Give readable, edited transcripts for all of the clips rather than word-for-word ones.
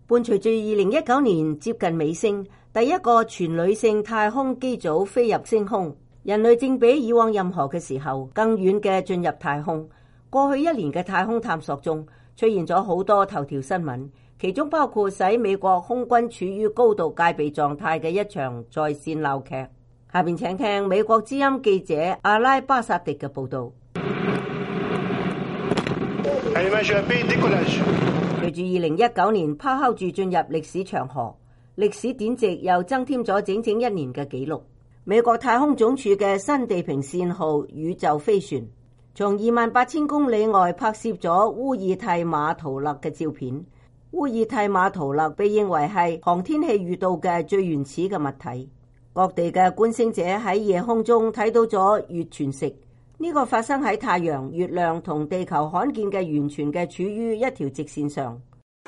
伴隨住2019年接近尾聲，第一個全女性太空機組飛入星空，人類正比以往任何嘅時候更遠嘅進入太空。過去一年嘅太空探索中，出現咗好多頭條新聞，其中包括使美國空軍處於高度戒備狀態嘅一場在線鬧劇。下邊請聽美國之音記者阿拉巴薩迪嘅報道。隨住2019年拋敲住進入歷史長河，歷史典籍又增添咗整整一年嘅紀錄。美國太空總署嘅新地平線號宇宙飛船從28,000公里外拍攝咗烏爾蒂馬圖勒嘅照片。烏爾蒂馬圖勒被認為係航天器遇到嘅最原始嘅物體。各地嘅觀星者喺夜空中睇到咗月全食，呢個發生喺太陽、月亮同地球罕見嘅完全嘅處於一條直線上。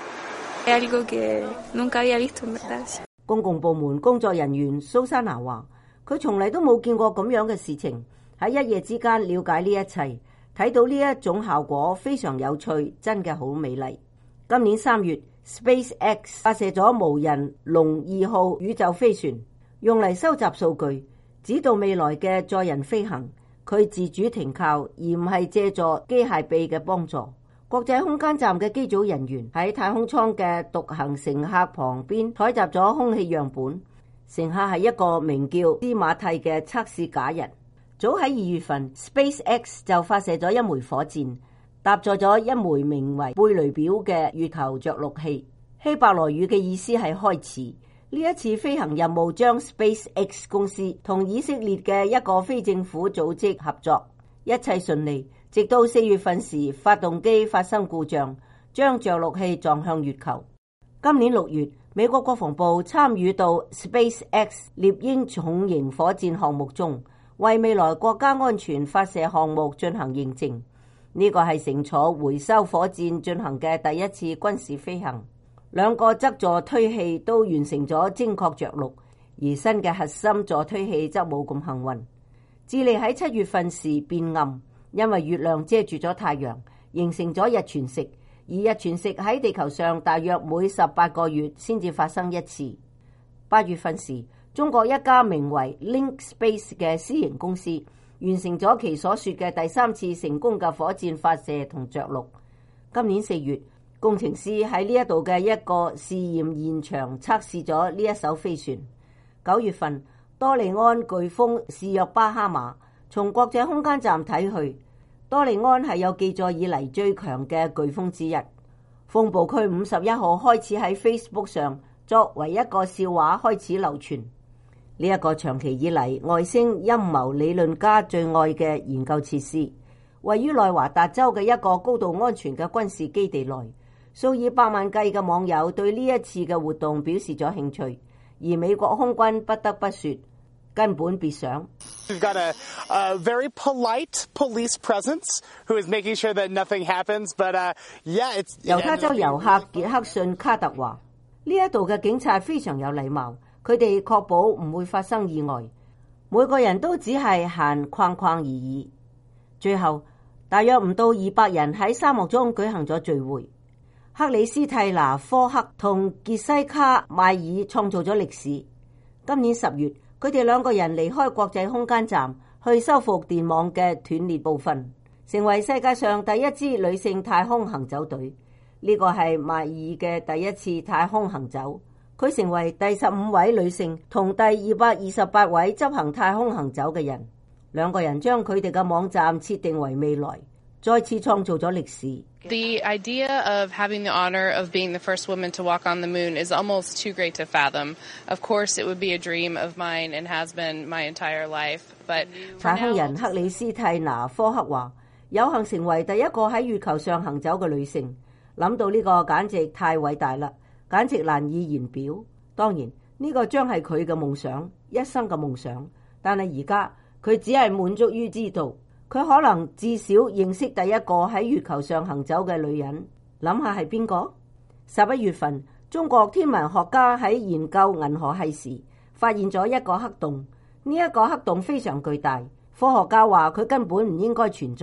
公共部門工作人員蘇珊娜話，佢從嚟都冇見過咁樣嘅事情，喺一夜之間了解呢一切，睇到呢一種效果非常有趣，真嘅好美麗。今年3月 SpaceX 發射咗無人龍2號宇宙飛船，用嚟收集數據，指導未來嘅載人飛行。佢自主停靠，而唔係借助機械臂嘅幫助。國際空間站嘅機組人員喺太空艙嘅獨行乘客旁邊採集咗空氣樣本。乘客係一個名叫斯馬蒂嘅測試假人。早喺2月份 ，SpaceX 就發射咗一枚火箭，搭載咗一枚名為貝雷表嘅月球着陸器。希伯來語嘅意思係開始。呢一次飛行任務將 SpaceX 公司同以色列嘅一個非政府組織合作，一切順利。直到4月份時，發動機發生故障，將着陸器撞向月球。今年6月，美國國防部參與到 SpaceX 獵鷹重型火箭項目中，為未來國家安全發射項目進行認證。呢個係乘坐回收火箭進行嘅第一次軍事飛行。兩個側座推器都完成咗精確着陸，而新嘅核心座推器則冇咁幸運。智利喺7月份時變暗，因為月亮遮住咗太陽，形成咗日全食。而日全食喺地球上大約每18個月先至發生一次。8月份時，中國一家名為 Link Space 嘅私營公司完成咗其所說嘅第3次成功嘅火箭發射同着陸。今年4月，工程師喺呢一度嘅一個試驗現場測試咗呢一艘飛船。9月份，多利安颶風肆虐巴哈馬，從國際空間站睇去，多利安係有記載以嚟最強嘅颶風之一。風暴區51號開始喺 Facebook 上作為一個笑話開始流傳。呢一個長期以嚟外星陰謀理論家最愛嘅研究設施，位於內華達州嘅一個高度安全嘅軍事基地內。數以百萬計嘅網友對呢一次嘅活動表示咗興趣，而美國空軍不得不說，根本別想。 We've got a very polite police presence who is making sure that nothing happens, but yeah, it's 猶他州遊客傑克遜卡特話：呢一度嘅警察非常有禮貌，佢哋確保唔會發生意外，每個人都只係行框框而已。最後，大約唔到200人喺沙漠中舉行咗聚會。克里斯蒂娜科克同傑西卡邁爾創造咗歷史。今年10月，佢哋兩個人離開國際空間站去修復電網嘅斷裂部分，成為世界上第一支女性太空行走隊。呢個係邁爾嘅第一次太空行走，佢成為第15位女性同第228位執行太空行走嘅人。兩個人將佢哋嘅網站設定為未來，再次創造咗歷史。 The idea of having the honor of being the first woman to walk on the moon is almost too great to fathom. Of course, it would be a dream of mine and has been my entire life. But 太空人克里斯蒂娜科克話：有幸成為第一個喺月球上行走嘅女性，諗到呢個簡直太偉大啦，簡直難以言表。當然，呢個將係佢嘅夢想，一生嘅夢想。但係而家佢只係滿足於知道。佢可能至少認識第一個喺月球上行走嘅女人，諗下係邊個？11月份，中國天文學家喺研究銀河系時，發現咗一個黑洞。呢一個黑洞非常巨大，科學家話佢根本唔應該存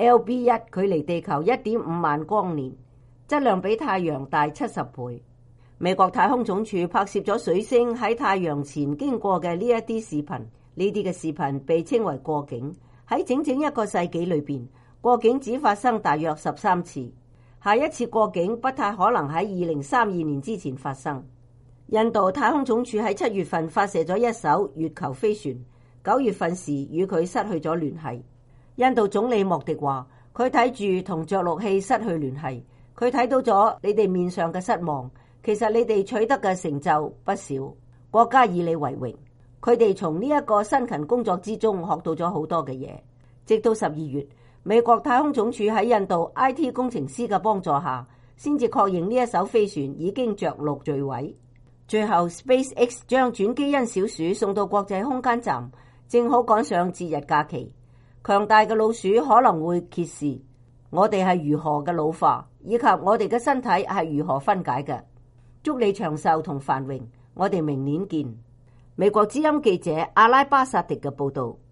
在。LB1 距離地球1.5萬光年，質量比太陽大70倍。 美國太空總署拍攝咗水星喺太陽前經過嘅呢一啲視頻，呢啲嘅視頻被稱為過境。喺整整一個世紀裏邊，過境只發生大約13次。下一次過境不太可能喺2032年之前發生。印度太空總署喺7月份發射咗一艘月球飛船，9月份時與佢失去咗聯繫。印度總理莫迪話：佢睇住同着陸器失去聯繫，佢睇到咗你哋面上嘅失望。其實你哋取得嘅成就不少，國家以你為榮。佢哋從呢一個辛勤工作之中學到咗好多嘅嘢。直到12月，美國太空總署喺印度 IT 工程師嘅幫助下，先至確認呢一艘飛船已經着陸墜毀。最後 SpaceX 將轉基因小鼠送到國際空間站，正好趕上節日假期。強大嘅老鼠可能會揭示我哋係如何嘅老化，以及我哋嘅身體係如何分解嘅。祝你長壽同繁榮，我哋明年見。美國之音記者阿拉巴薩迪嘅報道。